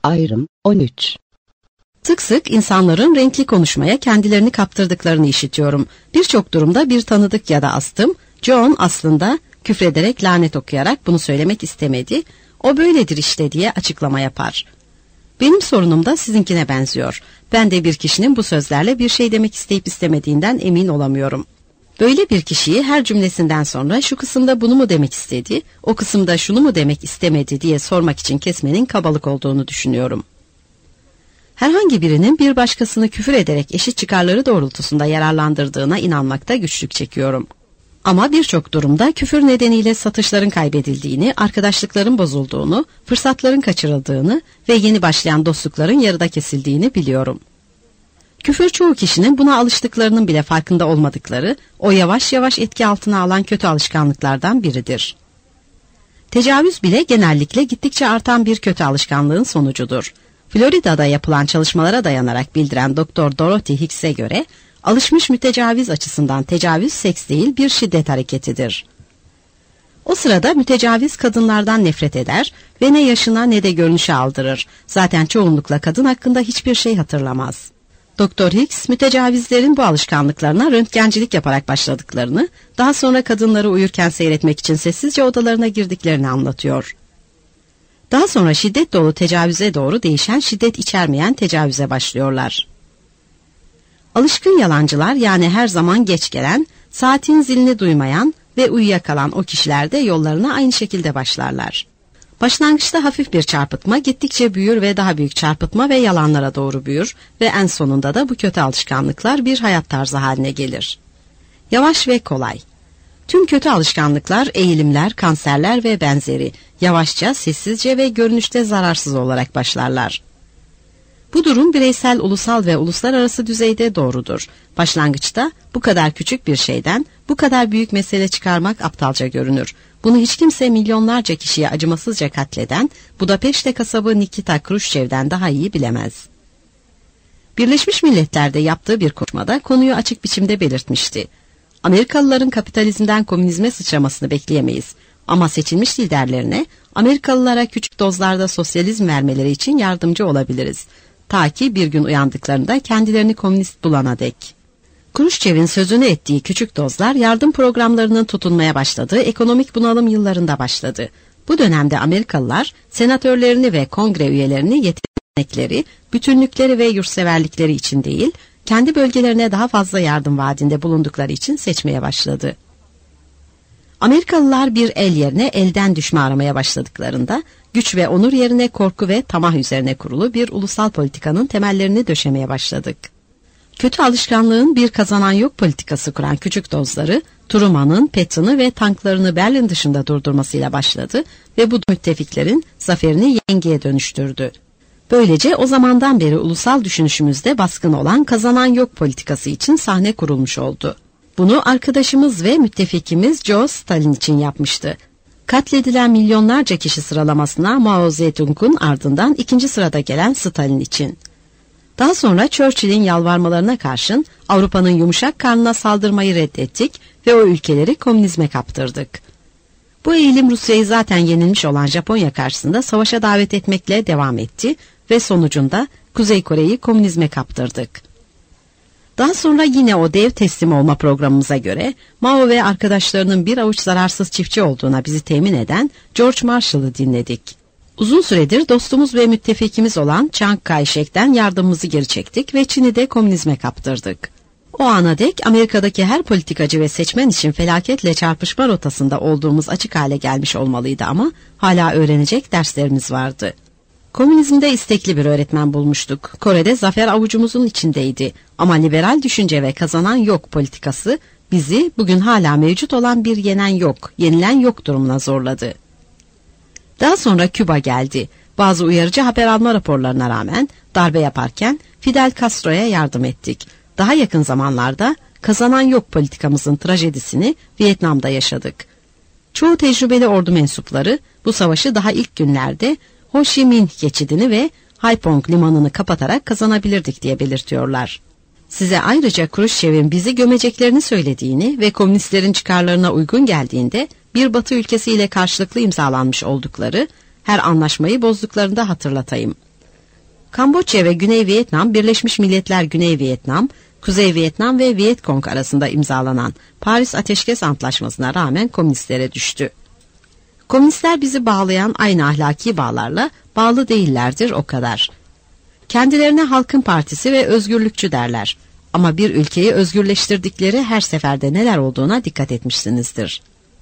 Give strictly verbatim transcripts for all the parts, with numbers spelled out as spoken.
Ayrım on üç. Sık sık insanların renkli konuşmaya kendilerini kaptırdıklarını işitiyorum. Birçok durumda bir tanıdık ya da astım, John aslında küfrederek lanet okuyarak bunu söylemek istemedi, o böyledir işte diye açıklama yapar. Benim sorunum da sizinkine benziyor. Ben de bir kişinin bu sözlerle bir şey demek isteyip istemediğinden emin olamıyorum. Böyle bir kişiyi her cümlesinden sonra şu kısımda bunu mu demek istedi, o kısımda şunu mu demek istemedi diye sormak için kesmenin kabalık olduğunu düşünüyorum. Herhangi birinin bir başkasını küfür ederek eşit çıkarları doğrultusunda yararlandırdığına inanmakta güçlük çekiyorum. Ama birçok durumda küfür nedeniyle satışların kaybedildiğini, arkadaşlıkların bozulduğunu, fırsatların kaçırıldığını ve yeni başlayan dostlukların yarıda kesildiğini biliyorum. Küfür çoğu kişinin buna alıştıklarının bile farkında olmadıkları, o yavaş yavaş etki altına alan kötü alışkanlıklardan biridir. Tecavüz bile genellikle gittikçe artan bir kötü alışkanlığın sonucudur. Florida'da yapılan çalışmalara dayanarak bildiren Doktor Dorothy Hicks'e göre, alışmış mütecaviz açısından tecavüz seks değil bir şiddet hareketidir. O sırada mütecaviz kadınlardan nefret eder ve ne yaşına ne de görünüşe aldırır. Zaten çoğunlukla kadın hakkında hiçbir şey hatırlamaz. Doktor Hicks, mütecavizlerin bu alışkanlıklarına röntgencilik yaparak başladıklarını, daha sonra kadınları uyurken seyretmek için sessizce odalarına girdiklerini anlatıyor. Daha sonra şiddet dolu tecavüze doğru değişen şiddet içermeyen tecavüze başlıyorlar. Alışkın yalancılar, yani her zaman geç gelen, saatin zilini duymayan ve uyuyakalan o kişiler de yollarına aynı şekilde başlarlar. Başlangıçta hafif bir çarpıtma gittikçe büyür ve daha büyük çarpıtma ve yalanlara doğru büyür ve en sonunda da bu kötü alışkanlıklar bir hayat tarzı haline gelir. Yavaş ve kolay. Tüm kötü alışkanlıklar, eğilimler, kanserler ve benzeri yavaşça, sessizce ve görünüşte zararsız olarak başlarlar. Bu durum bireysel, ulusal ve uluslararası düzeyde doğrudur. Başlangıçta bu kadar küçük bir şeyden bu kadar büyük mesele çıkarmak aptalca görünür. Bunu hiç kimse milyonlarca kişiye acımasızca katleden Budapeşte kasabı Nikita Khrushchev'den daha iyi bilemez. Birleşmiş Milletler'de yaptığı bir konuşmada konuyu açık biçimde belirtmişti. Amerikalıların kapitalizmden komünizme sıçramasını bekleyemeyiz. Ama seçilmiş liderlerine Amerikalılara küçük dozlarda sosyalizm vermeleri için yardımcı olabiliriz. Ta ki bir gün uyandıklarında kendilerini komünist bulana dek. Khrushchev'in sözünü ettiği küçük dozlar yardım programlarının tutunmaya başladığı ekonomik bunalım yıllarında başladı. Bu dönemde Amerikalılar senatörlerini ve kongre üyelerini yetenekleri, bütünlükleri ve yurtseverlikleri için değil, kendi bölgelerine daha fazla yardım vaadinde bulundukları için seçmeye başladı. Amerikalılar bir el yerine elden düşme aramaya başladıklarında, güç ve onur yerine korku ve tamah üzerine kurulu bir ulusal politikanın temellerini döşemeye başladık. Kötü alışkanlığın bir kazanan yok politikası kuran küçük dozları, Truman'ın Patton'ı ve tanklarını Berlin dışında durdurmasıyla başladı ve bu müttefiklerin zaferini yengeye dönüştürdü. Böylece o zamandan beri ulusal düşünüşümüzde baskın olan kazanan yok politikası için sahne kurulmuş oldu. Bunu arkadaşımız ve müttefikimiz Joe Stalin için yapmıştı. Katledilen milyonlarca kişi sıralamasına Mao Zedong'un ardından ikinci sırada gelen Stalin için. Daha sonra Churchill'in yalvarmalarına karşın Avrupa'nın yumuşak karnına saldırmayı reddettik ve o ülkeleri komünizme kaptırdık. Bu eğilim Rusya'yı zaten yenilmiş olan Japonya karşısında savaşa davet etmekle devam etti ve sonucunda Kuzey Kore'yi komünizme kaptırdık. Daha sonra yine o dev teslim olma programımıza göre Mao ve arkadaşlarının bir avuç zararsız çiftçi olduğuna bizi temin eden George Marshall'ı dinledik. Uzun süredir dostumuz ve müttefikimiz olan Chiang Kai-shek'ten yardımımızı geri çektik ve Çin'i de komünizme kaptırdık. O ana dek Amerika'daki her politikacı ve seçmen için felaketle çarpışma rotasında olduğumuz açık hale gelmiş olmalıydı ama hala öğrenecek derslerimiz vardı. Komünizmde istekli bir öğretmen bulmuştuk. Kore'de zafer avucumuzun içindeydi. Ama liberal düşünce ve kazanan yok politikası bizi bugün hala mevcut olan bir yenen yok, yenilen yok durumuna zorladı. Daha sonra Küba geldi. Bazı uyarıcı haber alma raporlarına rağmen darbe yaparken Fidel Castro'ya yardım ettik. Daha yakın zamanlarda kazanan yok politikamızın trajedisini Vietnam'da yaşadık. Çoğu tecrübeli ordu mensupları bu savaşı daha ilk günlerde Ho Chi Minh geçidini ve Haiphong limanını kapatarak kazanabilirdik diye belirtiyorlar. Size ayrıca Khrushchev'in bizi gömeceklerini söylediğini ve komünistlerin çıkarlarına uygun geldiğinde bir Batı ülkesiyle karşılıklı imzalanmış oldukları her anlaşmayı bozduklarını da hatırlatayım. Kamboçya ve Güney Vietnam, Birleşmiş Milletler Güney Vietnam, Kuzey Vietnam ve Vietcong arasında imzalanan Paris Ateşkes Antlaşması'na rağmen komünistlere düştü. Komünistler bizi bağlayan aynı ahlaki bağlarla bağlı değillerdir, o kadar. Kendilerine Halkın Partisi ve özgürlükçü derler. Ama bir ülkeyi özgürleştirdikleri her seferde neler olduğuna dikkat etmişsinizdir.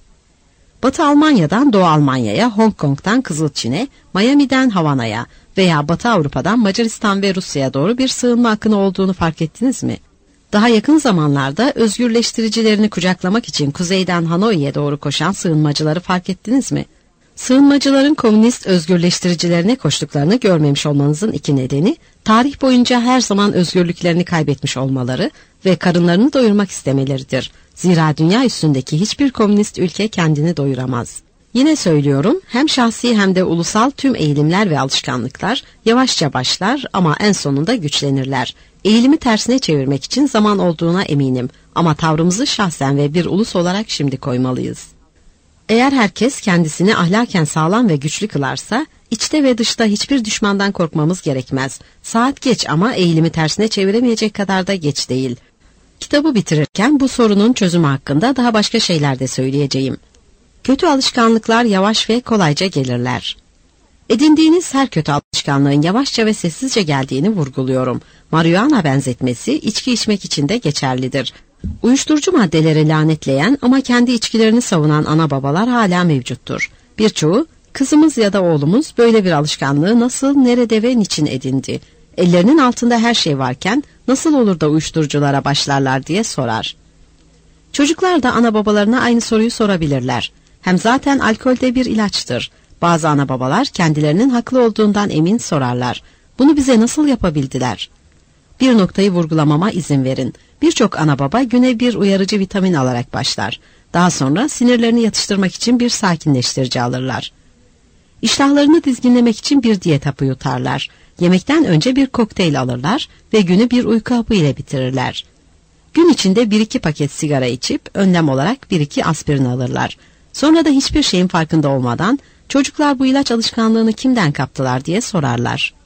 Batı Almanya'dan Doğu Almanya'ya, Hong Kong'dan Kızılçin'e, Miami'den Havana'ya veya Batı Avrupa'dan Macaristan ve Rusya'ya doğru bir sığınma akını olduğunu fark ettiniz mi? Daha yakın zamanlarda özgürleştiricilerini kucaklamak için kuzeyden Hanoi'ye doğru koşan sığınmacıları fark ettiniz mi? Sığınmacıların komünist özgürleştiricilerine koştuklarını görmemiş olmanızın iki nedeni, tarih boyunca her zaman özgürlüklerini kaybetmiş olmaları ve karınlarını doyurmak istemeleridir. Zira dünya üstündeki hiçbir komünist ülke kendini doyuramaz. Yine söylüyorum, hem şahsi hem de ulusal tüm eğilimler ve alışkanlıklar yavaşça başlar ama en sonunda güçlenirler. Eğilimi tersine çevirmek için zaman olduğuna eminim ama tavrımızı şahsen ve bir ulus olarak şimdi koymalıyız. Eğer herkes kendisini ahlaken sağlam ve güçlü kılarsa, içte ve dışta hiçbir düşmandan korkmamız gerekmez. Saat geç ama eğilimi tersine çeviremeyecek kadar da geç değil. Kitabı bitirirken bu sorunun çözümü hakkında daha başka şeyler de söyleyeceğim. Kötü alışkanlıklar yavaş ve kolayca gelirler. Edindiğiniz her kötü alışkanlığın yavaşça ve sessizce geldiğini vurguluyorum. Marihuana benzetmesi içki içmek için de geçerlidir. Uyuşturucu maddeleri lanetleyen ama kendi içkilerini savunan ana babalar hala mevcuttur. Birçoğu, kızımız ya da oğlumuz böyle bir alışkanlığı nasıl, nerede ve niçin edindi? Ellerinin altında her şey varken nasıl olur da uyuşturuculara başlarlar diye sorar. Çocuklar da ana babalarına aynı soruyu sorabilirler. Hem zaten alkol de bir ilaçtır. Bazı ana babalar kendilerinin haklı olduğundan emin sorarlar. Bunu bize nasıl yapabildiler? Bir noktayı vurgulamama izin verin. Birçok ana baba güne bir uyarıcı vitamin alarak başlar. Daha sonra sinirlerini yatıştırmak için bir sakinleştirici alırlar. İştahlarını dizginlemek için bir diyet hapı yutarlar. Yemekten önce bir kokteyl alırlar ve günü bir uyku hapı ile bitirirler. Gün içinde bir iki paket sigara içip önlem olarak bir iki aspirin alırlar. Sonra da hiçbir şeyin farkında olmadan çocuklar bu ilaç alışkanlığını kimden kaptılar diye sorarlar.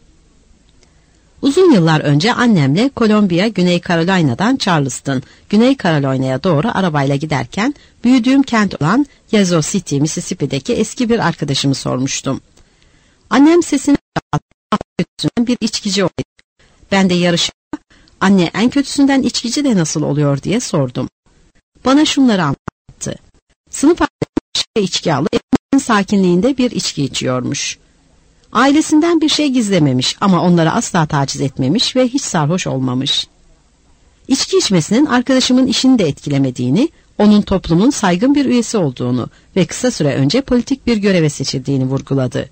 Uzun yıllar önce annemle Kolombiya, Güney Carolina'dan Charleston, Güney Carolina'ya doğru arabayla giderken büyüdüğüm kent olan Yazoo City, Mississippi'deki eski bir arkadaşımı sormuştum. Annem sesini kötüsünden bir içkici oldu. Ben de yarışa, anne en kötüsünden içkici de nasıl oluyor diye sordum. Bana şunları anlattı. Sınıf arkadaşı içki alıp evinin sakinliğinde bir içki içiyormuş. Ailesinden bir şey gizlememiş ama onları asla taciz etmemiş ve hiç sarhoş olmamış. İçki içmesinin arkadaşımın işini de etkilemediğini, onun toplumun saygın bir üyesi olduğunu ve kısa süre önce politik bir göreve seçildiğini vurguladı.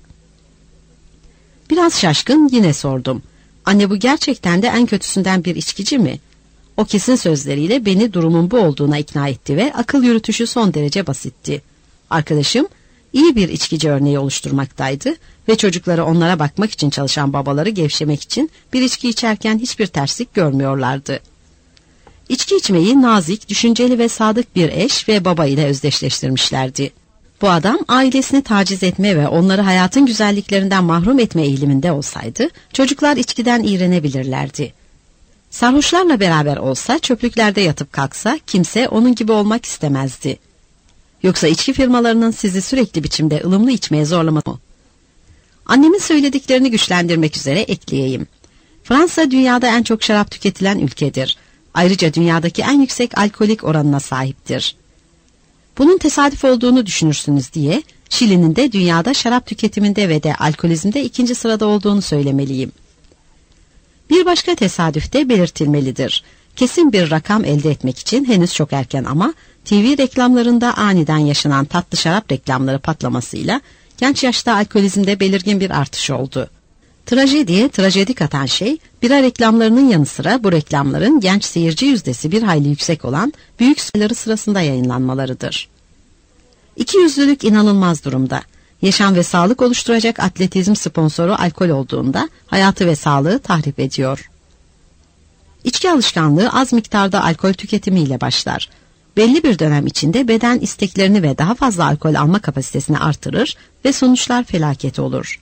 Biraz şaşkın yine sordum. Anne, bu gerçekten de en kötüsünden bir içkici mi? O kesin sözleriyle beni durumun bu olduğuna ikna etti ve akıl yürütüşü son derece basitti. Arkadaşım iyi bir içkici örneği oluşturmaktaydı ve çocukları onlara bakmak için çalışan babaları gevşemek için bir içki içerken hiçbir terslik görmüyorlardı. İçki içmeyi nazik, düşünceli ve sadık bir eş ve baba ile özdeşleştirmişlerdi. Bu adam ailesini taciz etme ve onları hayatın güzelliklerinden mahrum etme eğiliminde olsaydı, çocuklar içkiden iğrenebilirlerdi. Sarhoşlarla beraber olsa, çöplüklerde yatıp kalksa kimse onun gibi olmak istemezdi. Yoksa içki firmalarının sizi sürekli biçimde ılımlı içmeye zorlaması mı? Annemin söylediklerini güçlendirmek üzere ekleyeyim. Fransa dünyada en çok şarap tüketilen ülkedir. Ayrıca dünyadaki en yüksek alkolik oranına sahiptir. Bunun tesadüf olduğunu düşünürsünüz diye Şili'nin de dünyada şarap tüketiminde ve de alkolizmde ikinci sırada olduğunu söylemeliyim. Bir başka tesadüf de belirtilmelidir. Kesin bir rakam elde etmek için henüz çok erken ama T V reklamlarında aniden yaşanan tatlı şarap reklamları patlamasıyla genç yaşta alkolizmde belirgin bir artış oldu. Trajediye trajedi katan şey, bira reklamlarının yanı sıra bu reklamların genç seyirci yüzdesi bir hayli yüksek olan büyük sayıları sırasında yayınlanmalarıdır. İkiyüzlülük inanılmaz durumda. Yaşam ve sağlık oluşturacak atletizm sponsoru alkol olduğunda hayatı ve sağlığı tahrip ediyor. İçki alışkanlığı az miktarda alkol tüketimiyle başlar. Belli bir dönem içinde beden isteklerini ve daha fazla alkol alma kapasitesini artırır ve sonuçlar felaket olur.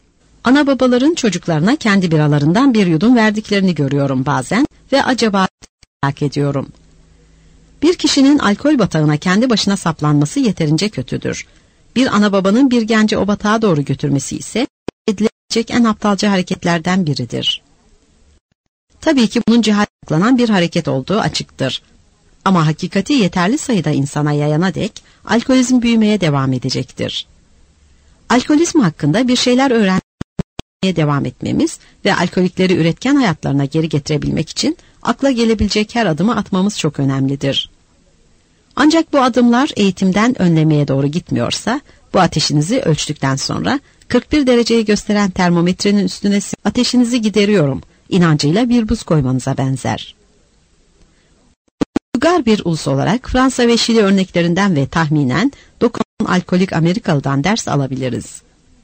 Ana babaların çocuklarına kendi biralarından bir yudum verdiklerini görüyorum bazen ve acaba merak ediyorum. Bir kişinin alkol batağına kendi başına saplanması yeterince kötüdür. Bir ana babanın bir genci o batağa doğru götürmesi ise edilecek en aptalca hareketlerden biridir. Tabii ki bunun cehaletle bir hareket olduğu açıktır. Ama hakikati yeterli sayıda insana yayana dek alkolizm büyümeye devam edecektir. Alkolizm hakkında bir şeyler öğrenmeye devam etmemiz ve alkolikleri üretken hayatlarına geri getirebilmek için akla gelebilecek her adımı atmamız çok önemlidir. Ancak bu adımlar eğitimden önlemeye doğru gitmiyorsa, bu ateşinizi ölçtükten sonra kırk bir dereceyi gösteren termometrenin üstüne ateşinizi gideriyorum inancıyla bir buz koymanıza benzer. Uygar bir ulus olarak Fransa ve Şili örneklerinden ve tahminen dokuz alkolik Amerikalı'dan ders alabiliriz.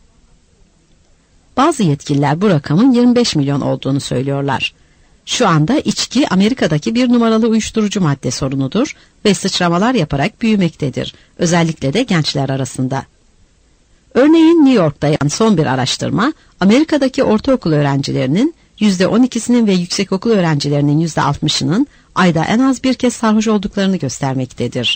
Bazı yetkililer bu rakamın yirmi beş milyon olduğunu söylüyorlar. Şu anda içki Amerika'daki bir numaralı uyuşturucu madde sorunudur ve sıçramalar yaparak büyümektedir, özellikle de gençler arasında. Örneğin New York'ta yapılan son bir araştırma, Amerika'daki ortaokul öğrencilerinin yüzde on ikisinin ve yüksekokul öğrencilerinin yüzde altmışının ayda en az bir kez sarhoş olduklarını göstermektedir.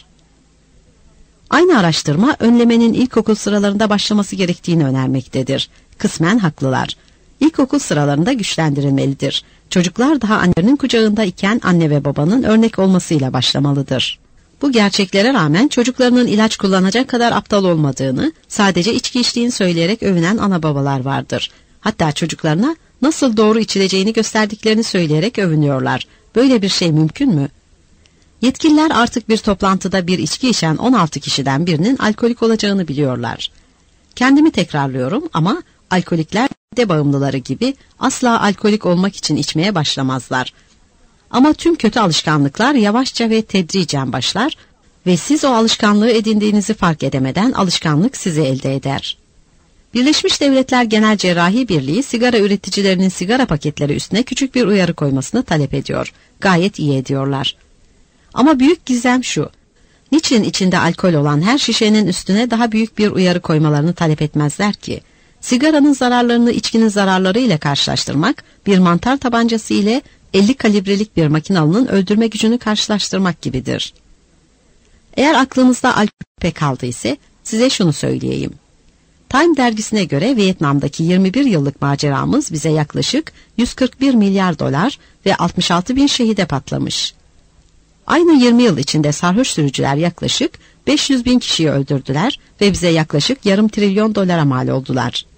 Aynı araştırma önlemenin ilkokul sıralarında başlaması gerektiğini önermektedir. Kısmen haklılar. İlkokul sıralarında güçlendirilmelidir. Çocuklar daha annenin kucağında iken anne ve babanın örnek olmasıyla başlamalıdır. Bu gerçeklere rağmen çocuklarının ilaç kullanacak kadar aptal olmadığını, sadece içki içtiğini söyleyerek övünen ana babalar vardır. Hatta çocuklarına nasıl doğru içileceğini gösterdiklerini söyleyerek övünüyorlar. Böyle bir şey mümkün mü? Yetkililer artık bir toplantıda bir içki içen on altı kişiden birinin alkolik olacağını biliyorlar. Kendimi tekrarlıyorum ama alkolikler de bağımlıları gibi asla alkolik olmak için içmeye başlamazlar. Ama tüm kötü alışkanlıklar yavaşça ve tedricen başlar ve siz o alışkanlığı edindiğinizi fark edemeden alışkanlık sizi elde eder. Birleşmiş Devletler Genel Cerrahi Birliği sigara üreticilerinin sigara paketleri üstüne küçük bir uyarı koymasını talep ediyor. Gayet iyi ediyorlar. Ama büyük gizem şu: niçin içinde alkol olan her şişenin üstüne daha büyük bir uyarı koymalarını talep etmezler ki? Sigaranın zararlarını içkinin zararları ile karşılaştırmak, bir mantar tabancası ile elli kalibrelik bir makinalının öldürme gücünü karşılaştırmak gibidir. Eğer aklınızda alkol kaldıysa size şunu söyleyeyim. Time dergisine göre Vietnam'daki yirmi bir yıllık maceramız bize yaklaşık yüz kırk bir milyar dolar ve altmış altı bin şehide patlamış. Aynı yirmi yıl içinde sarhoş sürücüler yaklaşık beş yüz bin kişiyi öldürdüler ve bize yaklaşık yarım trilyon dolara mal oldular.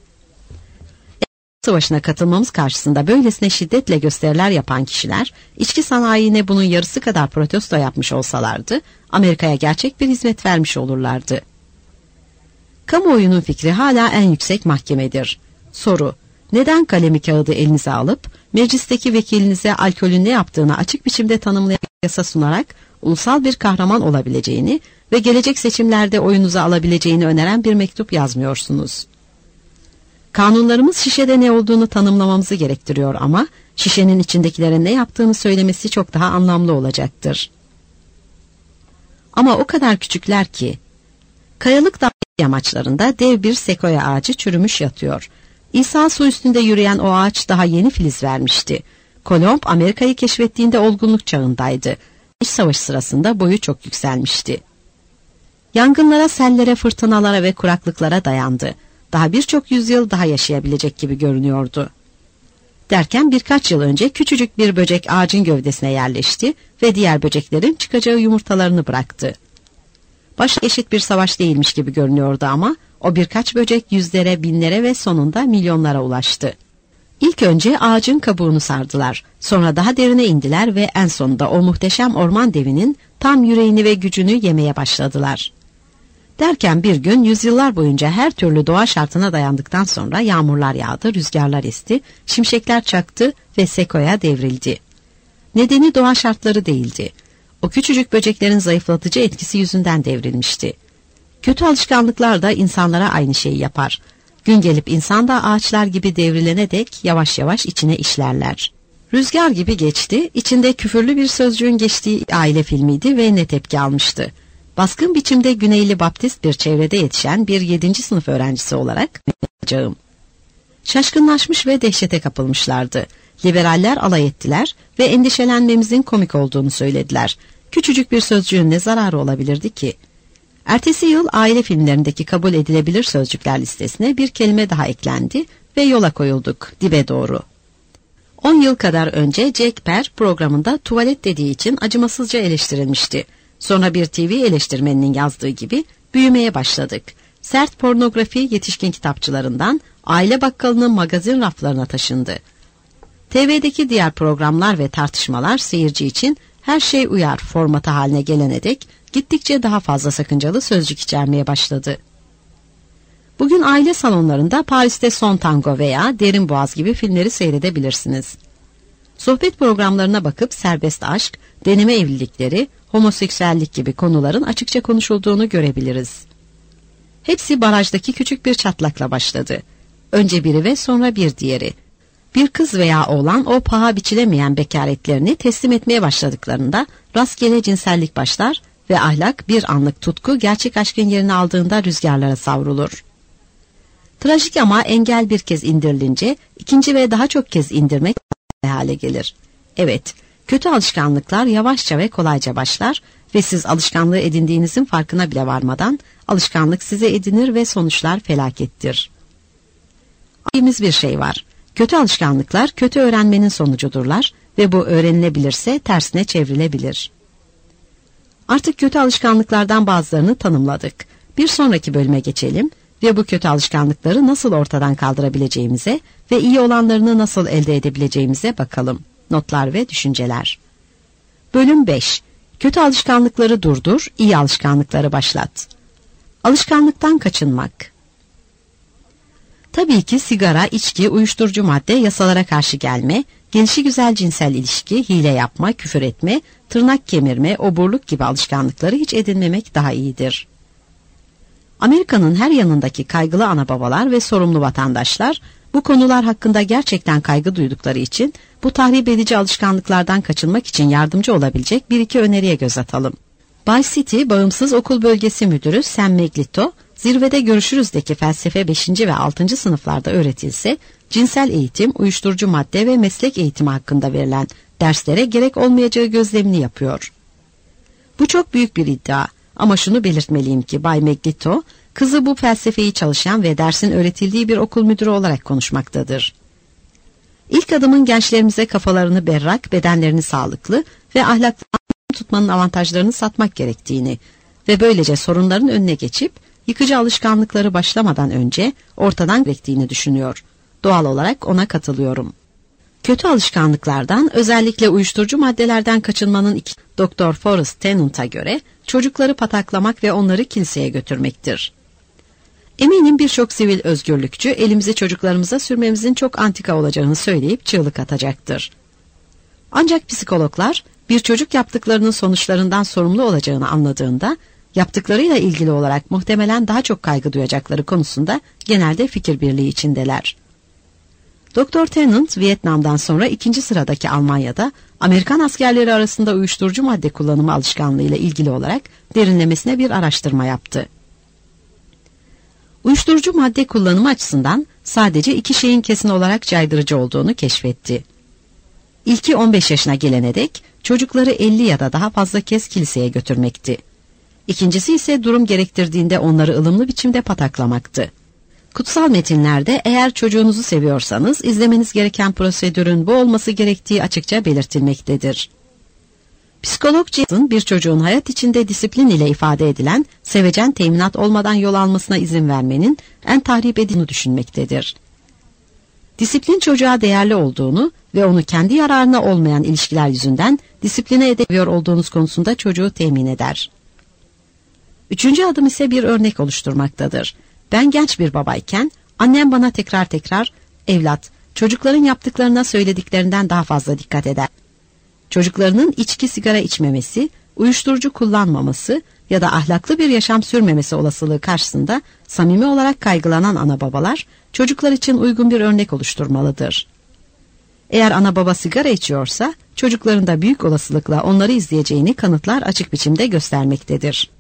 Savaşına katılmamız karşısında böylesine şiddetle gösteriler yapan kişiler, içki sanayine bunun yarısı kadar protesto yapmış olsalardı, Amerika'ya gerçek bir hizmet vermiş olurlardı. Kamuoyunun fikri hala en yüksek mahkemedir. Soru: neden kalemi kağıdı elinize alıp, meclisteki vekilinize alkolün ne yaptığını açık biçimde tanımlayan yasa sunarak, ulusal bir kahraman olabileceğini ve gelecek seçimlerde oyunuzu alabileceğini öneren bir mektup yazmıyorsunuz? Kanunlarımız şişede ne olduğunu tanımlamamızı gerektiriyor ama şişenin içindekilere ne yaptığını söylemesi çok daha anlamlı olacaktır. Ama o kadar küçükler ki, kayalık dağ yamaçlarında dev bir sekoya ağacı çürümüş yatıyor. İsa su üstünde yürüyen o ağaç daha yeni filiz vermişti. Kolomb Amerika'yı keşfettiğinde olgunluk çağındaydı. İç savaş sırasında boyu çok yükselmişti. Yangınlara, sellere, fırtınalara ve kuraklıklara dayandı. Daha birçok yüzyıl daha yaşayabilecek gibi görünüyordu. Derken birkaç yıl önce küçücük bir böcek ağacın gövdesine yerleşti ve diğer böceklerin çıkacağı yumurtalarını bıraktı. Baş eşit bir savaş değilmiş gibi görünüyordu ama o birkaç böcek yüzlere, binlere ve sonunda milyonlara ulaştı. İlk önce ağacın kabuğunu sardılar, sonra daha derine indiler ve en sonunda o muhteşem orman devinin tam yüreğini ve gücünü yemeye başladılar. Derken bir gün yüzyıllar boyunca her türlü doğa şartına dayandıktan sonra yağmurlar yağdı, rüzgarlar esti, şimşekler çaktı ve sekoya devrildi. Nedeni doğa şartları değildi. O küçücük böceklerin zayıflatıcı etkisi yüzünden devrilmişti. Kötü alışkanlıklar da insanlara aynı şeyi yapar. Gün gelip insan da ağaçlar gibi devrilene dek yavaş yavaş içine işlerler. Rüzgar gibi geçti, içinde küfürlü bir sözcüğün geçtiği aile filmiydi ve ne tepki almıştı. Baskın biçimde Güneyli Baptist bir çevrede yetişen bir yedinci sınıf öğrencisi olarak yapacağım. Şaşkınlaşmış ve dehşete kapılmışlardı. Liberaller alay ettiler ve endişelenmemizin komik olduğunu söylediler. Küçücük bir sözcüğün ne zararı olabilirdi ki? Ertesi yıl aile filmlerindeki kabul edilebilir sözcükler listesine bir kelime daha eklendi ve yola koyulduk dibe doğru. On yıl kadar önce Jack Parr programında tuvalet dediği için acımasızca eleştirilmişti. Sonra bir T V eleştirmeninin yazdığı gibi büyümeye başladık. Sert pornografi yetişkin kitapçılarından aile bakkalının magazin raflarına taşındı. T V'deki diğer programlar ve tartışmalar seyirci için her şey uyar formatı haline gelene dek gittikçe daha fazla sakıncalı sözcük içermeye başladı. Bugün aile salonlarında Paris'te Son Tango veya Derin Boğaz gibi filmleri seyredebilirsiniz. Sohbet programlarına bakıp serbest aşk, deneme evlilikleri, homoseksüellik gibi konuların açıkça konuşulduğunu görebiliriz. Hepsi barajdaki küçük bir çatlakla başladı. Önce biri ve sonra bir diğeri. Bir kız veya oğlan o paha biçilemeyen bekaretlerini teslim etmeye başladıklarında rastgele cinsellik başlar ve ahlak bir anlık tutku gerçek aşkın yerini aldığında rüzgarlara savrulur. Trajik ama engel bir kez indirilince ikinci ve daha çok kez indirmek hale gelir. Evet, kötü alışkanlıklar yavaşça ve kolayca başlar ve siz alışkanlığı edindiğinizin farkına bile varmadan alışkanlık size edinir ve sonuçlar felakettir. Bildiğimiz bir şey var. Kötü alışkanlıklar kötü öğrenmenin sonucudurlar ve bu öğrenilebilirse tersine çevrilebilir. Artık kötü alışkanlıklardan bazılarını tanımladık. Bir sonraki bölüme geçelim ve bu kötü alışkanlıkları nasıl ortadan kaldırabileceğimize ve iyi olanlarını nasıl elde edebileceğimize bakalım. Notlar ve düşünceler. Bölüm beş. Kötü alışkanlıkları durdur, iyi alışkanlıkları başlat. Alışkanlıktan kaçınmak. Tabii ki sigara, içki, uyuşturucu madde, yasalara karşı gelme, gelişigüzel cinsel ilişki, hile yapma, küfür etme, tırnak kemirme, oburluk gibi alışkanlıkları hiç edinmemek daha iyidir. Amerika'nın her yanındaki kaygılı ana babalar ve sorumlu vatandaşlar bu konular hakkında gerçekten kaygı duydukları için bu tahrip edici alışkanlıklardan kaçınmak için yardımcı olabilecek bir iki öneriye göz atalım. Bay City Bağımsız Okul Bölgesi Müdürü Sam Meglito, Zirvede Görüşürüz'deki felsefe beşinci ve altıncı sınıflarda öğretilse, cinsel eğitim, uyuşturucu madde ve meslek eğitimi hakkında verilen derslere gerek olmayacağı gözlemini yapıyor. Bu çok büyük bir iddia ama şunu belirtmeliyim ki Bay Meglito, kızı bu felsefeyi çalışan ve dersin öğretildiği bir okul müdürü olarak konuşmaktadır. İlk adımın gençlerimize kafalarını berrak, bedenlerini sağlıklı ve ahlaklı tutmanın avantajlarını satmak gerektiğini ve böylece sorunların önüne geçip yıkıcı alışkanlıkları başlamadan önce ortadan gerektiğini düşünüyor. Doğal olarak ona katılıyorum. Kötü alışkanlıklardan, özellikle uyuşturucu maddelerden kaçınmanın iki Doktor Forrest Tennant'a göre çocukları pataklamak ve onları kiliseye götürmektir. Eminim birçok sivil özgürlükçü elimizi çocuklarımıza sürmemizin çok antika olacağını söyleyip çığlık atacaktır. Ancak psikologlar bir çocuk yaptıklarının sonuçlarından sorumlu olacağını anladığında yaptıklarıyla ilgili olarak muhtemelen daha çok kaygı duyacakları konusunda genelde fikir birliği içindeler. Doktor Tennant, Vietnam'dan sonra ikinci sıradaki Almanya'da Amerikan askerleri arasında uyuşturucu madde kullanımı alışkanlığıyla ilgili olarak derinlemesine bir araştırma yaptı. Uyuşturucu madde kullanımı açısından sadece iki şeyin kesin olarak caydırıcı olduğunu keşfetti. İlki on beş yaşına gelene dek çocukları elli ya da daha fazla kez kiliseye götürmekti. İkincisi ise durum gerektirdiğinde onları ılımlı biçimde pataklamaktı. Kutsal metinlerde eğer çocuğunuzu seviyorsanız izlemeniz gereken prosedürün bu olması gerektiği açıkça belirtilmektedir. Psikolog Jason bir çocuğun hayat içinde disiplin ile ifade edilen sevecen teminat olmadan yol almasına izin vermenin en tahrip edildiğini düşünmektedir. Disiplin çocuğa değerli olduğunu ve onu kendi yararına olmayan ilişkiler yüzünden disipline edemiyor olduğunuz konusunda çocuğu temin eder. Üçüncü adım ise bir örnek oluşturmaktadır. Ben genç bir babayken annem bana tekrar tekrar evlat, çocukların yaptıklarına söylediklerinden daha fazla dikkat eder. Çocuklarının içki sigara içmemesi, uyuşturucu kullanmaması ya da ahlaklı bir yaşam sürmemesi olasılığı karşısında samimi olarak kaygılanan ana babalar çocuklar için uygun bir örnek oluşturmalıdır. Eğer ana baba sigara içiyorsa çocukların da büyük olasılıkla onları izleyeceğini kanıtlar açık biçimde göstermektedir.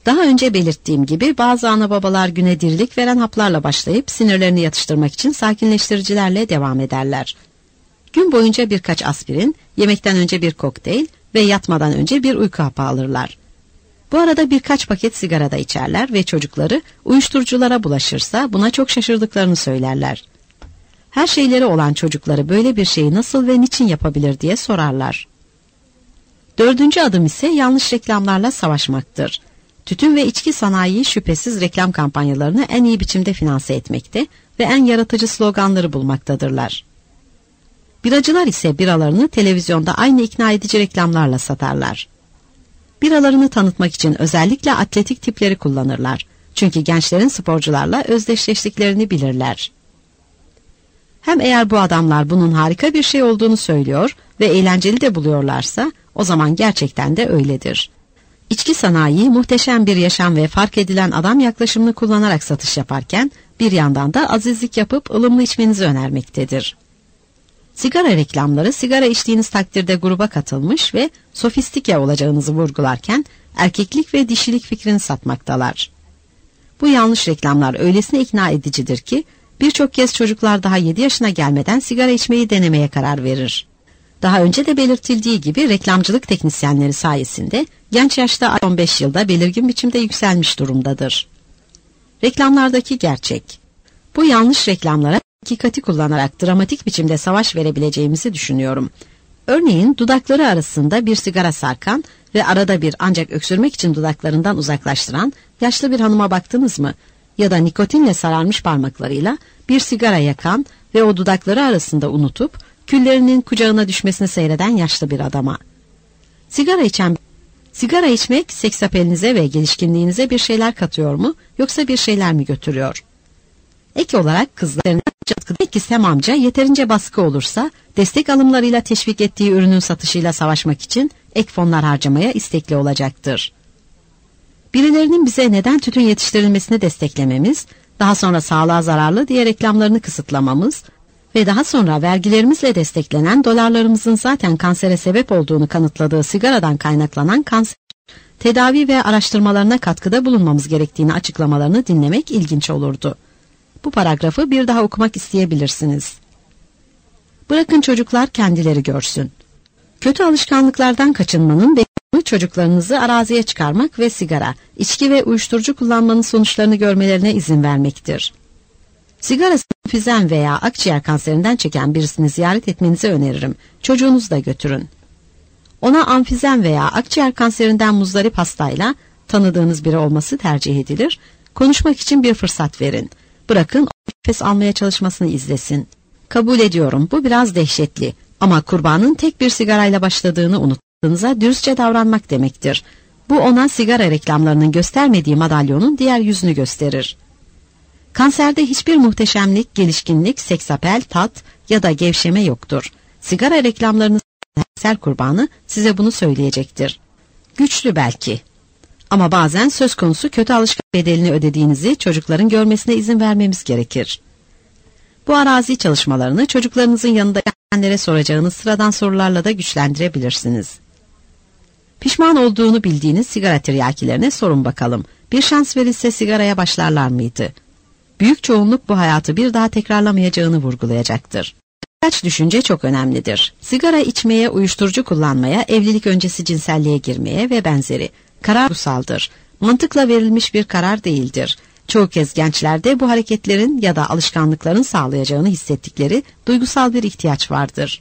Daha önce belirttiğim gibi bazı ana babalar güne dirilik veren haplarla başlayıp sinirlerini yatıştırmak için sakinleştiricilerle devam ederler. Gün boyunca birkaç aspirin, yemekten önce bir kokteyl ve yatmadan önce bir uyku hapı alırlar. Bu arada birkaç paket sigara da içerler ve çocukları uyuşturuculara bulaşırsa buna çok şaşırdıklarını söylerler. Her şeyleri olan çocukları böyle bir şeyi nasıl ve niçin yapabilir diye sorarlar. Dördüncü adım ise yanlış reklamlarla savaşmaktır. Tütün ve içki sanayi şüphesiz reklam kampanyalarını en iyi biçimde finanse etmekte ve en yaratıcı sloganları bulmaktadırlar. Biracılar ise biralarını televizyonda aynı ikna edici reklamlarla satarlar. Biralarını tanıtmak için özellikle atletik tipleri kullanırlar. Çünkü gençlerin sporcularla özdeşleştiklerini bilirler. Hem eğer bu adamlar bunun harika bir şey olduğunu söylüyor ve eğlenceli de buluyorlarsa o zaman gerçekten de öyledir. İçki sanayi muhteşem bir yaşam ve fark edilen adam yaklaşımını kullanarak satış yaparken bir yandan da azizlik yapıp ılımlı içmenizi önermektedir. Sigara reklamları sigara içtiğiniz takdirde gruba katılmış ve sofistike olacağınızı vurgularken erkeklik ve dişilik fikrini satmaktalar. Bu yanlış reklamlar öylesine ikna edicidir ki birçok kez çocuklar daha yedi yaşına gelmeden sigara içmeyi denemeye karar verir. Daha önce de belirtildiği gibi reklamcılık teknisyenleri sayesinde genç yaşta on beş yılda belirgin biçimde yükselmiş durumdadır. Reklamlardaki gerçek. Bu yanlış reklamlara hakikati kullanarak dramatik biçimde savaş verebileceğimizi düşünüyorum. Örneğin dudakları arasında bir sigara sarkan ve arada bir ancak öksürmek için dudaklarından uzaklaştıran yaşlı bir hanıma baktınız mı? Ya da nikotinle sararmış parmaklarıyla bir sigara yakan ve o dudakları arasında unutup küllerinin kucağına düşmesini seyreden yaşlı bir adama. Sigara içen, sigara içmek seksapelinize ve gelişkinliğinize bir şeyler katıyor mu yoksa bir şeyler mi götürüyor? Ek olarak kızlarına Peki Sam amca yeterince baskı olursa destek alımlarıyla teşvik ettiği ürünün satışıyla savaşmak için ek fonlar harcamaya istekli olacaktır. Birilerinin bize neden tütün yetiştirilmesini desteklememiz, daha sonra sağlığa zararlı diye reklamlarını kısıtlamamız ve daha sonra vergilerimizle desteklenen dolarlarımızın zaten kansere sebep olduğunu kanıtladığı sigaradan kaynaklanan kanser tedavi ve araştırmalarına katkıda bulunmamız gerektiğini açıklamalarını dinlemek ilginç olurdu. Bu paragrafı bir daha okumak isteyebilirsiniz. Bırakın çocuklar kendileri görsün. Kötü alışkanlıklardan kaçınmanın devamı çocuklarınızı araziye çıkarmak ve sigara, içki ve uyuşturucu kullanmanın sonuçlarını görmelerine izin vermektir. Sigara emfizen veya akciğer kanserinden çeken birisini ziyaret etmenizi öneririm. Çocuğunuzu da götürün. Ona amfizen veya akciğer kanserinden muzdarip hastayla tanıdığınız biri olması tercih edilir. Konuşmak için bir fırsat verin. Bırakın nefes almaya çalışmasını izlesin. Kabul ediyorum, bu biraz dehşetli ama kurbanın tek bir sigarayla başladığını unuttuğunuza dürüstçe davranmak demektir. Bu ona sigara reklamlarının göstermediği madalyonun diğer yüzünü gösterir. Kanserde hiçbir muhteşemlik, gelişkinlik, seksapel, tat ya da gevşeme yoktur. Sigara reklamlarının kanser kurbanı size bunu söyleyecektir. Güçlü belki. Ama bazen söz konusu kötü alışkanlık bedelini ödediğinizi çocukların görmesine izin vermemiz gerekir. Bu arazi çalışmalarını çocuklarınızın yanında annelere soracağınız sıradan sorularla da güçlendirebilirsiniz. Pişman olduğunu bildiğiniz sigara tiryakilerine sorun bakalım. Bir şans verilse sigaraya başlarlar mıydı? Büyük çoğunluk bu hayatı bir daha tekrarlamayacağını vurgulayacaktır. Birkaç düşünce çok önemlidir. Sigara içmeye, uyuşturucu kullanmaya, evlilik öncesi cinselliğe girmeye ve benzeri. Karar duygusaldır. Mantıkla verilmiş bir karar değildir. Çoğu kez gençlerde bu hareketlerin ya da alışkanlıkların sağlayacağını hissettikleri duygusal bir ihtiyaç vardır.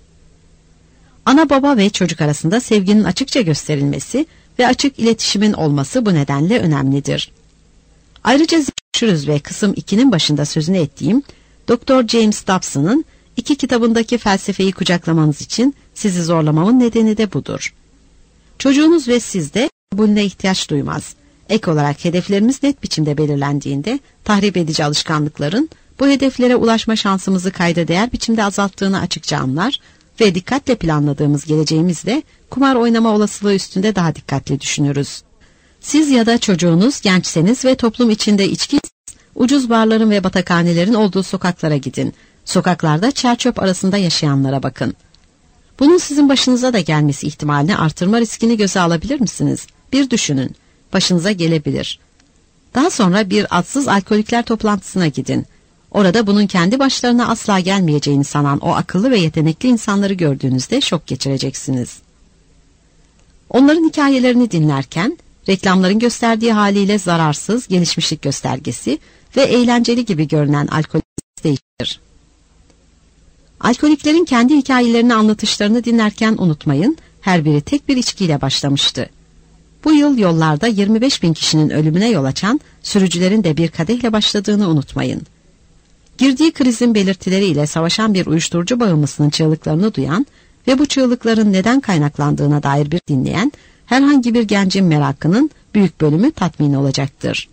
Ana baba ve çocuk arasında sevginin açıkça gösterilmesi ve açık iletişimin olması bu nedenle önemlidir. Ayrıca Görüşürüz ve kısım ikinin başında sözünü ettiğim Doktor James Dobson'ın iki kitabındaki felsefeyi kucaklamanız için sizi zorlamamın nedeni de budur. Çocuğunuz ve siz de kabulüne ihtiyaç duymaz. Ek olarak hedeflerimiz net biçimde belirlendiğinde tahrip edici alışkanlıkların bu hedeflere ulaşma şansımızı kayda değer biçimde azalttığını açıkça anlar ve dikkatle planladığımız geleceğimizde kumar oynama olasılığı üstünde daha dikkatli düşünürüz. Siz ya da çocuğunuz gençseniz ve toplum içinde içki, ucuz barların ve batakhanelerin olduğu sokaklara gidin. Sokaklarda çer çöp arasında yaşayanlara bakın. Bunun sizin başınıza da gelmesi ihtimalini artırma riskini göze alabilir misiniz? Bir düşünün. başınıza gelebilir. Daha sonra bir adsız alkolikler toplantısına gidin. Orada bunun kendi başlarına asla gelmeyeceğini sanan o akıllı ve yetenekli insanları gördüğünüzde şok geçireceksiniz. Onların hikayelerini dinlerken, reklamların gösterdiği haliyle zararsız, gelişmişlik göstergesi ve eğlenceli gibi görünen alkolik değişir. Alkoliklerin kendi hikayelerini anlatışlarını dinlerken unutmayın, her biri tek bir içkiyle başlamıştı. Bu yıl yollarda yirmi beş bin kişinin ölümüne yol açan sürücülerin de bir kadehle başladığını unutmayın. Girdiği krizin belirtileriyle savaşan bir uyuşturucu bağımlısının çığlıklarını duyan ve bu çığlıkların neden kaynaklandığına dair bir dinleyen herhangi bir gencin merakının büyük bölümü tatmin olacaktır.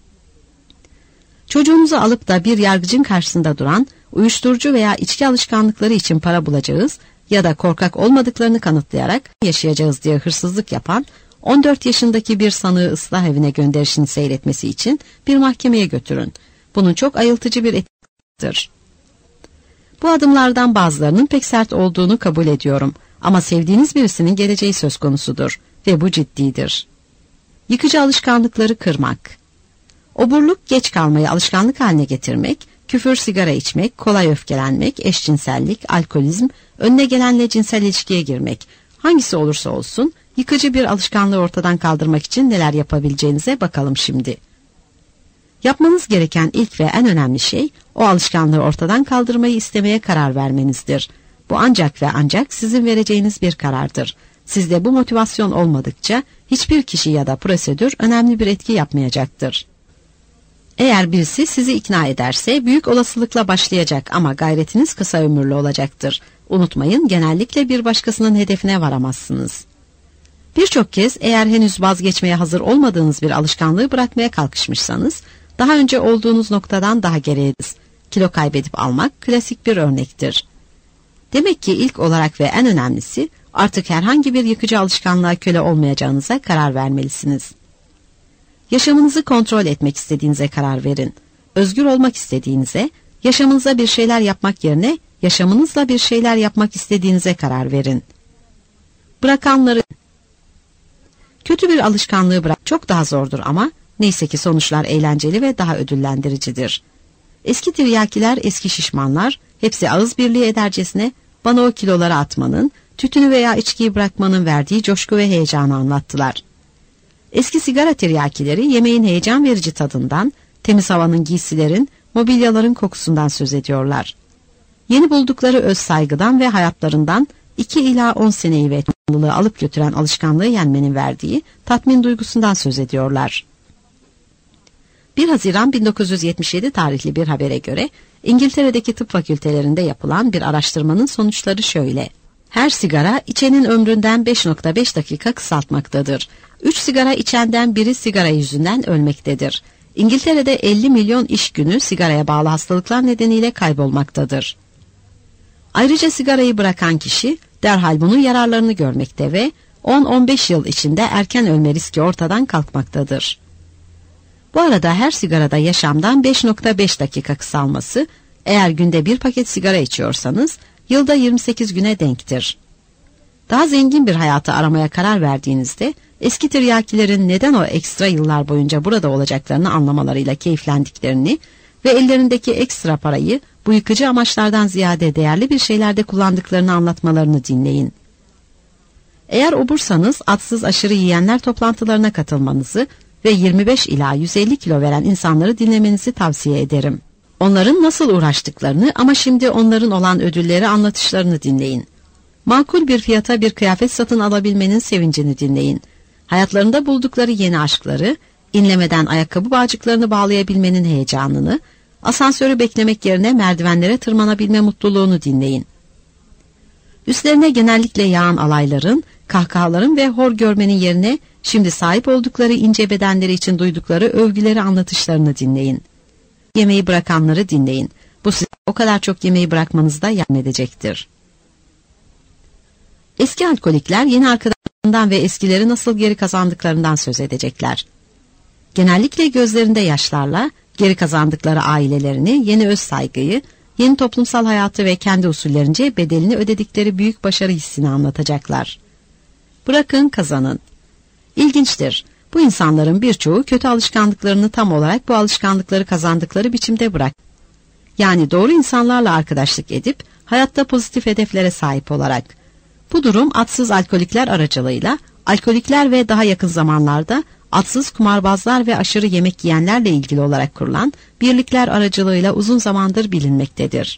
Çocuğunuzu alıp da bir yargıcın karşısında duran, uyuşturucu veya içki alışkanlıkları için para bulacağız ya da korkak olmadıklarını kanıtlayarak yaşayacağız diye hırsızlık yapan on dört yaşındaki bir sanığı ıslah evine gönderişini seyretmesi için bir mahkemeye götürün. Bunun çok ayıltıcı bir etkisidir. Bu adımlardan bazılarının pek sert olduğunu kabul ediyorum ama sevdiğiniz birisinin geleceği söz konusudur ve bu ciddidir. Yıkıcı alışkanlıkları kırmak. Oburluk, geç kalmayı alışkanlık haline getirmek, küfür, sigara içmek, kolay öfkelenmek, eşcinsellik, alkolizm, önüne gelenle cinsel ilişkiye girmek, hangisi olursa olsun yıkıcı bir alışkanlığı ortadan kaldırmak için neler yapabileceğinize bakalım şimdi. Yapmanız gereken ilk ve en önemli şey o alışkanlığı ortadan kaldırmayı istemeye karar vermenizdir. Bu ancak ve ancak sizin vereceğiniz bir karardır. Sizde bu motivasyon olmadıkça hiçbir kişi ya da prosedür önemli bir etki yapmayacaktır. Eğer birisi sizi ikna ederse büyük olasılıkla başlayacak ama gayretiniz kısa ömürlü olacaktır. Unutmayın, genellikle bir başkasının hedefine varamazsınız. Birçok kez eğer henüz vazgeçmeye hazır olmadığınız bir alışkanlığı bırakmaya kalkışmışsanız, daha önce olduğunuz noktadan daha geriyeyiz. Kilo kaybedip almak klasik bir örnektir. Demek ki ilk olarak ve en önemlisi, artık herhangi bir yıkıcı alışkanlığa köle olmayacağınıza karar vermelisiniz. Yaşamınızı kontrol etmek istediğinize karar verin. Özgür olmak istediğinize, yaşamınıza bir şeyler yapmak yerine yaşamınızla bir şeyler yapmak istediğinize karar verin. Bırakanları, kötü bir alışkanlığı bırak çok daha zordur ama neyse ki sonuçlar eğlenceli ve daha ödüllendiricidir. Eski tiryakiler, eski şişmanlar, hepsi ağız birliği edercesine bana o kiloları atmanın, tütünü veya içkiyi bırakmanın verdiği coşku ve heyecanı anlattılar. Eski sigara tiryakileri yemeğin heyecan verici tadından, temiz havanın, giysilerin, mobilyaların kokusundan söz ediyorlar. Yeni buldukları öz saygıdan ve hayatlarından iki ila on seneyi ve topluluğu alıp götüren alışkanlığı yenmenin verdiği tatmin duygusundan söz ediyorlar. bir Haziran bin dokuz yüz yetmiş yedi tarihli bir habere göre İngiltere'deki tıp fakültelerinde yapılan bir araştırmanın sonuçları şöyle. Her sigara içenin ömründen beş nokta beş dakika kısaltmaktadır. üç sigara içenden biri sigara yüzünden ölmektedir. İngiltere'de elli milyon iş günü sigaraya bağlı hastalıklar nedeniyle kaybolmaktadır. Ayrıca sigarayı bırakan kişi derhal bunun yararlarını görmekte ve on on beş yıl içinde erken ölme riski ortadan kalkmaktadır. Bu arada her sigarada yaşamdan beş nokta beş dakika kısalması, eğer günde bir paket sigara içiyorsanız yılda yirmi sekiz güne denktir. Daha zengin bir hayatı aramaya karar verdiğinizde eski tiryakilerin neden o ekstra yıllar boyunca burada olacaklarını anlamalarıyla keyiflendiklerini ve ellerindeki ekstra parayı bu yıkıcı amaçlardan ziyade değerli bir şeylerde kullandıklarını anlatmalarını dinleyin. Eğer obursanız atsız aşırı yiyenler toplantılarına katılmanızı ve yirmi beş ila yüz elli kilo veren insanları dinlemenizi tavsiye ederim. Onların nasıl uğraştıklarını ama şimdi onların olan ödülleri anlatışlarını dinleyin. Makul bir fiyata bir kıyafet satın alabilmenin sevincini dinleyin. Hayatlarında buldukları yeni aşkları, inlemeden ayakkabı bağcıklarını bağlayabilmenin heyecanını, asansörü beklemek yerine merdivenlere tırmanabilme mutluluğunu dinleyin. Üstlerine genellikle yağan alayların, kahkahaların ve hor görmenin yerine şimdi sahip oldukları ince bedenleri için duydukları övgüleri anlatışlarını dinleyin. Yemeği bırakanları dinleyin. Bu size o kadar çok yemeği bırakmanızda yardım edecektir. Eski alkolikler yeni arkadaşlarından ve eskileri nasıl geri kazandıklarından söz edecekler. Genellikle gözlerinde yaşlarla geri kazandıkları ailelerini, yeni öz saygıyı, yeni toplumsal hayatı ve kendi usullerince bedelini ödedikleri büyük başarı hissini anlatacaklar. Bırakın kazanın. İlginçtir. Bu insanların birçoğu kötü alışkanlıklarını tam olarak bu alışkanlıkları kazandıkları biçimde bırak. Yani doğru insanlarla arkadaşlık edip hayatta pozitif hedeflere sahip olarak. Bu durum adsız alkolikler aracılığıyla, alkolikler ve daha yakın zamanlarda adsız kumarbazlar ve aşırı yemek yiyenlerle ilgili olarak kurulan birlikler aracılığıyla uzun zamandır bilinmektedir.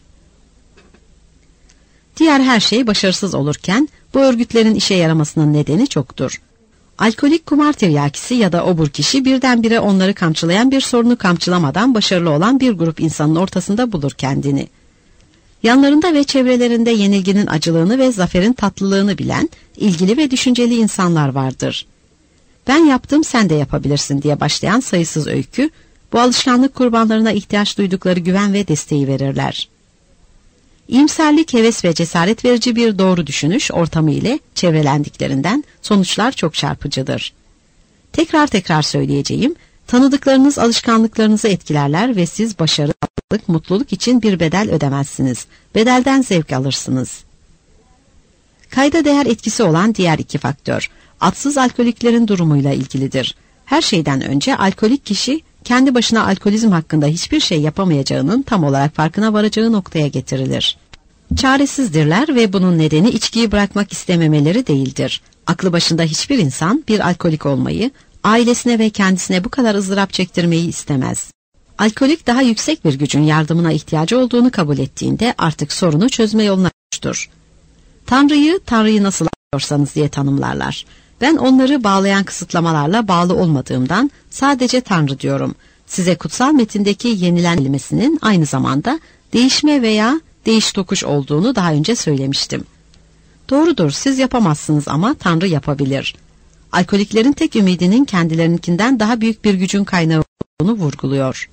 Diğer her şey başarısız olurken bu örgütlerin işe yaramasının nedeni çoktur. Alkolik kumar tiryakisi ya da obur kişi birdenbire onları kamçılayan bir sorunu kamçılamadan başarılı olan bir grup insanın ortasında bulur kendini. Yanlarında ve çevrelerinde yenilginin acılığını ve zaferin tatlılığını bilen, ilgili ve düşünceli insanlar vardır. Ben yaptım sen de yapabilirsin diye başlayan sayısız öykü, bu alışkanlık kurbanlarına ihtiyaç duydukları güven ve desteği verirler. İyimserlik, heves ve cesaret verici bir doğru düşünüş ortamı ile çevrelendiklerinden sonuçlar çok çarpıcıdır. Tekrar tekrar söyleyeceğim, tanıdıklarınız alışkanlıklarınızı etkilerler ve siz başarı, mutluluk için bir bedel ödemezsiniz. Bedelden zevk alırsınız. Kayda değer etkisi olan diğer iki faktör, adsız alkoliklerin durumuyla ilgilidir. Her şeyden önce alkolik kişi, kendi başına alkolizm hakkında hiçbir şey yapamayacağının tam olarak farkına varacağı noktaya getirilir. Çaresizdirler ve bunun nedeni içkiyi bırakmak istememeleri değildir. Aklı başında hiçbir insan bir alkolik olmayı, ailesine ve kendisine bu kadar ızdırap çektirmeyi istemez. Alkolik daha yüksek bir gücün yardımına ihtiyacı olduğunu kabul ettiğinde artık sorunu çözme yoluna koştur. Tanrı'yı, Tanrı'yı nasıl anlıyorsanız diye tanımlarlar. Ben onları bağlayan kısıtlamalarla bağlı olmadığımdan sadece Tanrı diyorum. Size kutsal metindeki yenilen kelimesinin aynı zamanda değişme veya değiş tokuş olduğunu daha önce söylemiştim. Doğrudur, siz yapamazsınız ama Tanrı yapabilir. Alkoliklerin tek ümidinin kendilerinkinden daha büyük bir gücün kaynağı olduğunu vurguluyor.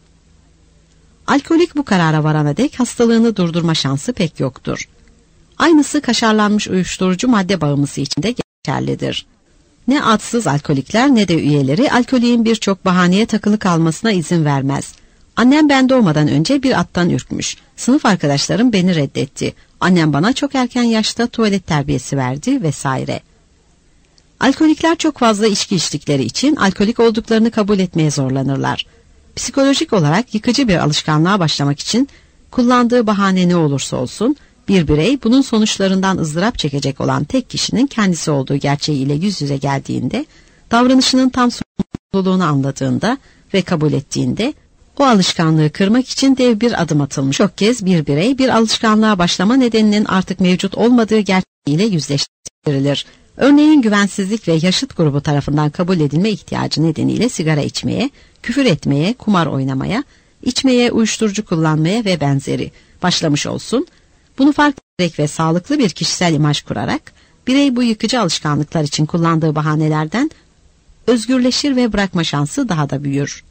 Alkolik bu karara varana dek hastalığını durdurma şansı pek yoktur. Aynısı kaşarlanmış uyuşturucu madde bağımlısı için de geçerlidir. Ne adsız alkolikler ne de üyeleri alkoliğin birçok bahaneye takılı kalmasına izin vermez. Annem ben doğmadan önce bir attan ürkmüş. Sınıf arkadaşlarım beni reddetti. Annem bana çok erken yaşta tuvalet terbiyesi verdi vesaire. Alkolikler çok fazla içki içtikleri için alkolik olduklarını kabul etmeye zorlanırlar. Psikolojik olarak yıkıcı bir alışkanlığa başlamak için kullandığı bahane ne olursa olsun, bir birey bunun sonuçlarından ızdırap çekecek olan tek kişinin kendisi olduğu gerçeğiyle yüz yüze geldiğinde, davranışının tam sorumluluğunu anladığında ve kabul ettiğinde, o alışkanlığı kırmak için dev bir adım atılmış. Çok kez bir birey bir alışkanlığa başlama nedeninin artık mevcut olmadığı gerçeğiyle yüzleştirilir. Örneğin güvensizlik ve yaşıt grubu tarafından kabul edilme ihtiyacı nedeniyle sigara içmeye, küfür etmeye, kumar oynamaya, içmeye, uyuşturucu kullanmaya ve benzeri başlamış olsun. Bunu fark ederek ve sağlıklı bir kişisel imaj kurarak, birey bu yıkıcı alışkanlıklar için kullandığı bahanelerden özgürleşir ve bırakma şansı daha da büyür.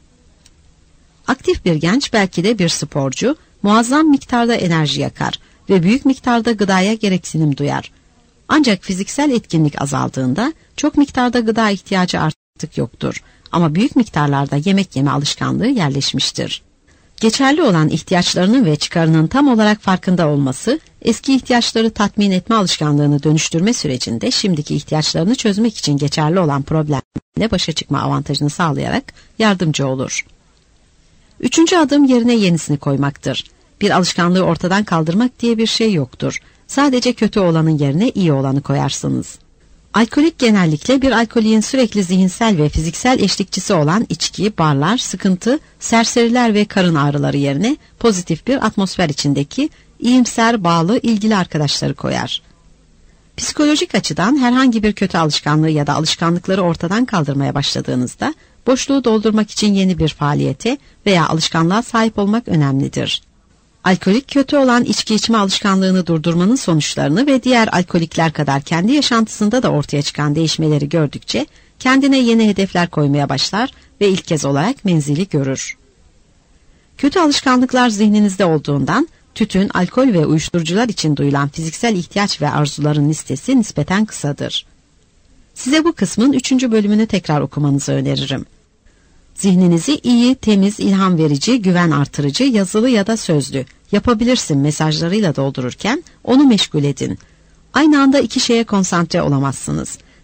Aktif bir genç belki de bir sporcu, muazzam miktarda enerji yakar ve büyük miktarda gıdaya gereksinim duyar. Ancak fiziksel etkinlik azaldığında çok miktarda gıda ihtiyacı artık yoktur. Ama büyük miktarlarda yemek yeme alışkanlığı yerleşmiştir. Geçerli olan ihtiyaçlarının ve çıkarının tam olarak farkında olması, eski ihtiyaçları tatmin etme alışkanlığını dönüştürme sürecinde şimdiki ihtiyaçlarını çözmek için geçerli olan problemle başa çıkma avantajını sağlayarak yardımcı olur. Üçüncü adım yerine yenisini koymaktır. Bir alışkanlığı ortadan kaldırmak diye bir şey yoktur. Sadece kötü olanın yerine iyi olanı koyarsınız. Alkolik genellikle bir alkoliğin sürekli zihinsel ve fiziksel eşlikçisi olan içki, barlar, sıkıntı, serseriler ve karın ağrıları yerine pozitif bir atmosfer içindeki iyimser, bağlı, ilgili arkadaşları koyar. Psikolojik açıdan herhangi bir kötü alışkanlığı ya da alışkanlıkları ortadan kaldırmaya başladığınızda boşluğu doldurmak için yeni bir faaliyete veya alışkanlığa sahip olmak önemlidir. Alkolik kötü olan içki içme alışkanlığını durdurmanın sonuçlarını ve diğer alkolikler kadar kendi yaşantısında da ortaya çıkan değişmeleri gördükçe kendine yeni hedefler koymaya başlar ve ilk kez olarak menzili görür. Kötü alışkanlıklar zihninizde olduğundan tütün, alkol ve uyuşturucular için duyulan fiziksel ihtiyaç ve arzuların listesi nispeten kısadır. Size bu kısmın üçüncü bölümünü tekrar okumanızı öneririm. Zihninizi iyi, temiz, ilham verici, güven artırıcı, yazılı ya da sözlü, yapabilirsin mesajlarıyla doldururken onu meşgul edin. Aynı anda iki şeye konsantre olamazsınız.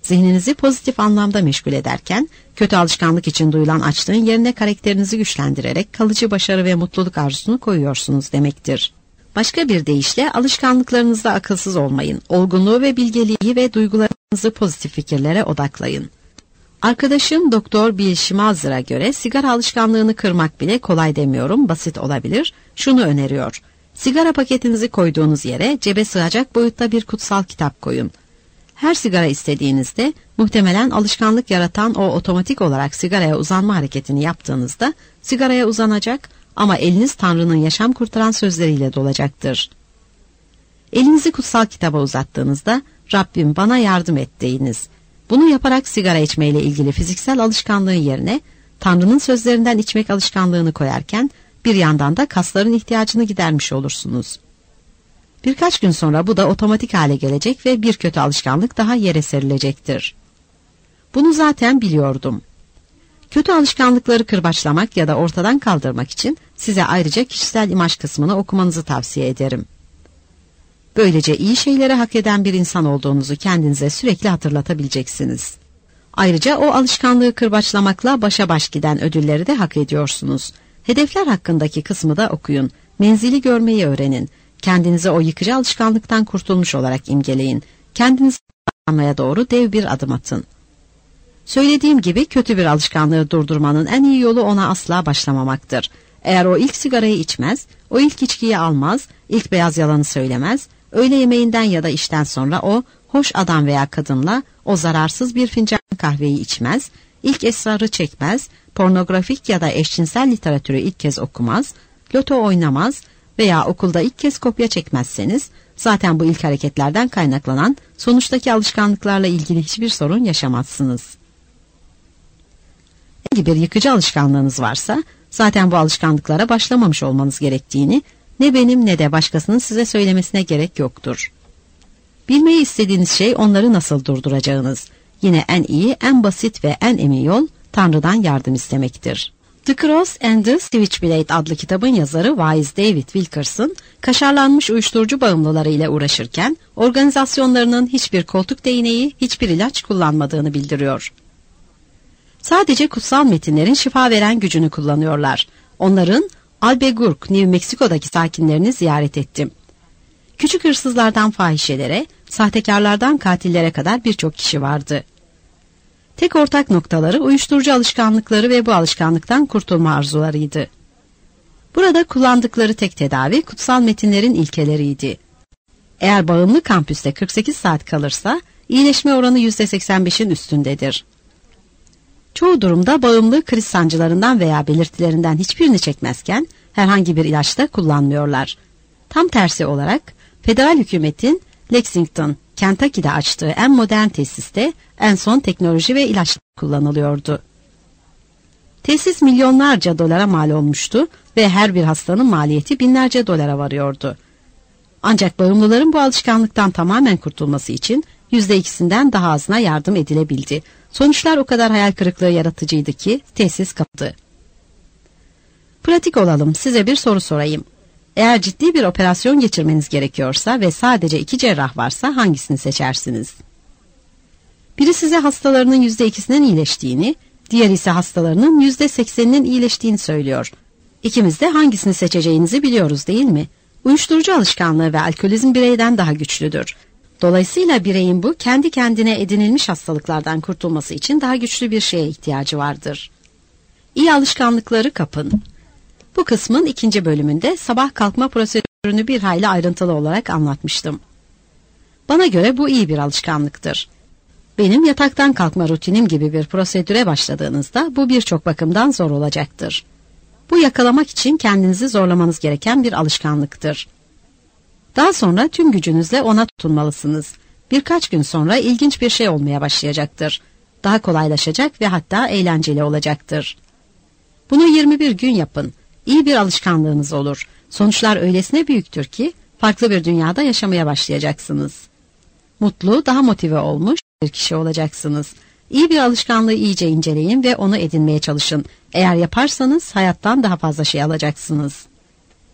zihninizi pozitif anlamda meşgul ederken, kötü alışkanlık için duyulan açlığın yerine karakterinizi güçlendirerek kalıcı başarı ve mutluluk arzusunu koyuyorsunuz demektir. Başka bir deyişle alışkanlıklarınızda akılsız olmayın, olgunluğu ve bilgeliği ve duygularınızı pozitif fikirlere odaklayın. Arkadaşım Doktor Bill Schmalzer'a göre sigara alışkanlığını kırmak bile kolay demiyorum, basit olabilir. Şunu öneriyor: sigara paketinizi koyduğunuz yere cebe sığacak boyutta bir kutsal kitap koyun. Her sigara istediğinizde muhtemelen alışkanlık yaratan o otomatik olarak sigaraya uzanma hareketini yaptığınızda sigaraya uzanacak ama eliniz Tanrı'nın yaşam kurtaran sözleriyle dolacaktır. Elinizi kutsal kitaba uzattığınızda Rabbim bana yardım et deyiniz. Bunu yaparak sigara içmeyle ilgili fiziksel alışkanlığı yerine Tanrı'nın sözlerinden içmek alışkanlığını koyarken bir yandan da kasların ihtiyacını gidermiş olursunuz. Birkaç gün sonra bu da otomatik hale gelecek ve bir kötü alışkanlık daha yere serilecektir. Bunu zaten biliyordum. Kötü alışkanlıkları kırbaçlamak ya da ortadan kaldırmak için size ayrıca kişisel imaj kısmını okumanızı tavsiye ederim. Böylece iyi şeyleri hak eden bir insan olduğunuzu kendinize sürekli hatırlatabileceksiniz. Ayrıca o alışkanlığı kırbaçlamakla başa baş giden ödülleri de hak ediyorsunuz. Hedefler hakkındaki kısmı da okuyun. Menzili görmeyi öğrenin. Kendinize o yıkıcı alışkanlıktan kurtulmuş olarak imgeleyin. Kendinizi anlamaya doğru dev bir adım atın. Söylediğim gibi kötü bir alışkanlığı durdurmanın en iyi yolu ona asla başlamamaktır. Eğer o ilk sigarayı içmez, o ilk içkiyi almaz, ilk beyaz yalanı söylemez, öğle yemeğinden ya da işten sonra o hoş adam veya kadınla o zararsız bir fincan kahveyi içmez, ilk esrarı çekmez, pornografik ya da eşcinsel literatürü ilk kez okumaz, loto oynamaz veya okulda ilk kez kopya çekmezseniz, zaten bu ilk hareketlerden kaynaklanan sonuçtaki alışkanlıklarla ilgili hiçbir sorun yaşamazsınız. Eğer bir yıkıcı alışkanlığınız varsa, zaten bu alışkanlıklara başlamamış olmanız gerektiğini ne benim ne de başkasının size söylemesine gerek yoktur. Bilmeyi istediğiniz şey onları nasıl durduracağınız. Yine en iyi, en basit ve en emin yol Tanrı'dan yardım istemektir. The Cross and the Switchblade adlı kitabın yazarı vaiz David Wilkerson, kaşarlanmış uyuşturucu bağımlıları ile uğraşırken organizasyonlarının hiçbir koltuk değneği, hiçbir ilaç kullanmadığını bildiriyor. Sadece kutsal metinlerin şifa veren gücünü kullanıyorlar. Onların Albuquerque, New Mexico'daki sakinlerini ziyaret ettim. Küçük hırsızlardan fahişelere, sahtekarlardan katillere kadar birçok kişi vardı. Tek ortak noktaları uyuşturucu alışkanlıkları ve bu alışkanlıktan kurtulma arzularıydı. Burada kullandıkları tek tedavi kutsal metinlerin ilkeleriydi. Eğer bağımlı kampüste kırk sekiz saat kalırsa iyileşme oranı yüzde seksen beşin üstündedir. Çoğu durumda bağımlı kriz sancılarından veya belirtilerinden hiçbirini çekmezken herhangi bir ilaç da kullanmıyorlar. Tam tersi olarak federal hükümetin Lexington, Kentucky'de açtığı en modern tesiste en son teknoloji ve ilaç kullanılıyordu. Tesis milyonlarca dolara mal olmuştu ve her bir hastanın maliyeti binlerce dolara varıyordu. Ancak bağımlıların bu alışkanlıktan tamamen kurtulması için yüzde ikisinden daha azına yardım edilebildi. Sonuçlar o kadar hayal kırıklığı yaratıcıydı ki tesis kapattı. Pratik olalım, size bir soru sorayım. Eğer ciddi bir operasyon geçirmeniz gerekiyorsa ve sadece iki cerrah varsa hangisini seçersiniz? Biri size hastalarının yüzde ikisinin iyileştiğini, diğeri ise hastalarının yüzde sekseninin iyileştiğini söylüyor. İkimiz de hangisini seçeceğinizi biliyoruz değil mi? Uyuşturucu alışkanlığı ve alkolizm bireyden daha güçlüdür. Dolayısıyla bireyin bu kendi kendine edinilmiş hastalıklardan kurtulması için daha güçlü bir şeye ihtiyacı vardır. İyi alışkanlıkları kapın. Bu kısmın ikinci bölümünde sabah kalkma prosedürünü bir hayli ayrıntılı olarak anlatmıştım. Bana göre bu iyi bir alışkanlıktır. Benim yataktan kalkma rutinim gibi bir prosedüre başladığınızda bu birçok bakımdan zor olacaktır. Bu yakalamak için kendinizi zorlamanız gereken bir alışkanlıktır. Daha sonra tüm gücünüzle ona tutunmalısınız. Birkaç gün sonra ilginç bir şey olmaya başlayacaktır. Daha kolaylaşacak ve hatta eğlenceli olacaktır. Bunu yirmi bir gün yapın. İyi bir alışkanlığınız olur. Sonuçlar öylesine büyüktür ki farklı bir dünyada yaşamaya başlayacaksınız. Mutlu, daha motive olmuş bir kişi olacaksınız. İyi bir alışkanlığı iyice inceleyin ve onu edinmeye çalışın. Eğer yaparsanız hayattan daha fazla şey alacaksınız.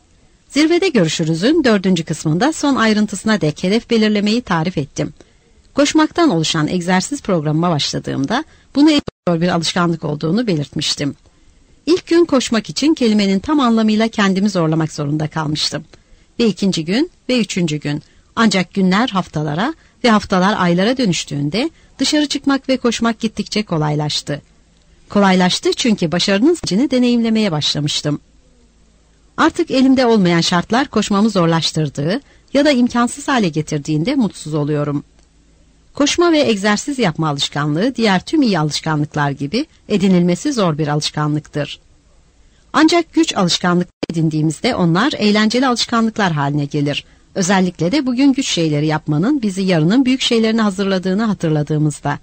Zirvede görüşürüzün dördüncü kısmında son ayrıntısına dek hedef belirlemeyi tarif ettim. Koşmaktan oluşan egzersiz programıma başladığımda bunu en zor bir alışkanlık olduğunu belirtmiştim. İlk gün koşmak için kelimenin tam anlamıyla kendimi zorlamak zorunda kalmıştım. Ve ikinci gün ve üçüncü gün. Ancak günler haftalara ve haftalar aylara dönüştüğünde dışarı çıkmak ve koşmak gittikçe kolaylaştı. Kolaylaştı çünkü başarının zincini deneyimlemeye başlamıştım. Artık elimde olmayan şartlar koşmamı zorlaştırdığı ya da imkansız hale getirdiğinde mutsuz oluyorum. Koşma ve egzersiz yapma alışkanlığı diğer tüm iyi alışkanlıklar gibi edinilmesi zor bir alışkanlıktır. Ancak güç alışkanlık edindiğimizde onlar eğlenceli alışkanlıklar haline gelir. Özellikle de bugün güç şeyleri yapmanın bizi yarının büyük şeylerini hazırladığını hatırladığımızda.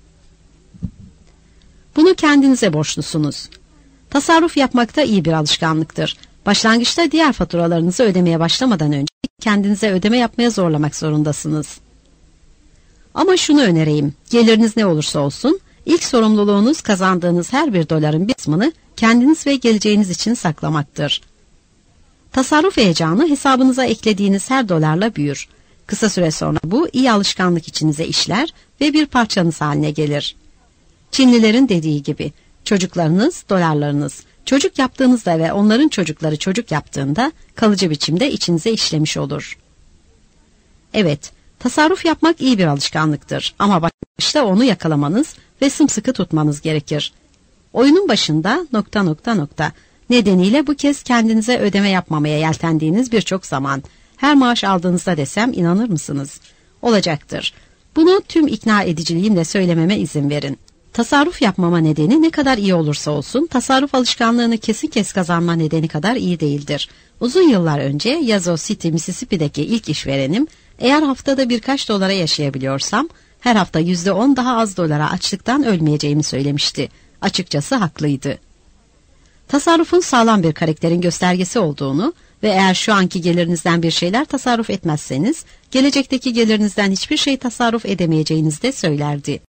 Bunu kendinize borçlusunuz. Tasarruf yapmak da iyi bir alışkanlıktır. Başlangıçta diğer faturalarınızı ödemeye başlamadan önce kendinize ödeme yapmaya zorlamak zorundasınız. Ama şunu önereyim, geliriniz ne olursa olsun, ilk sorumluluğunuz kazandığınız her bir doların bir kısmını kendiniz ve geleceğiniz için saklamaktır. Tasarruf heyecanı hesabınıza eklediğiniz her dolarla büyür. Kısa süre sonra bu iyi alışkanlık içinize işler ve bir parçanız haline gelir. Çinlilerin dediği gibi, çocuklarınız dolarlarınız, çocuk yaptığınızda ve onların çocukları çocuk yaptığında kalıcı biçimde içinize işlemiş olur. Evet, tasarruf yapmak iyi bir alışkanlıktır ama başta onu yakalamanız ve sımsıkı tutmanız gerekir. Oyunun başında nokta nokta nokta nedeniyle bu kez kendinize ödeme yapmamaya yeltendiğiniz birçok zaman, her maaş aldığınızda desem inanır mısınız? Olacaktır. Bunu tüm ikna ediciliğimle söylememe izin verin. Tasarruf yapmama nedeni ne kadar iyi olursa olsun, tasarruf alışkanlığını kesin kes kazanma nedeni kadar iyi değildir. Uzun yıllar önce Yazoo City, Mississippi'deki ilk işverenim, eğer haftada birkaç dolara yaşayabiliyorsam, her hafta yüzde on daha az dolara açlıktan ölmeyeceğimi söylemişti. Açıkçası haklıydı. Tasarrufun sağlam bir karakterin göstergesi olduğunu ve eğer şu anki gelirinizden bir şeyler tasarruf etmezseniz, gelecekteki gelirinizden hiçbir şey tasarruf edemeyeceğinizi de söylerdi.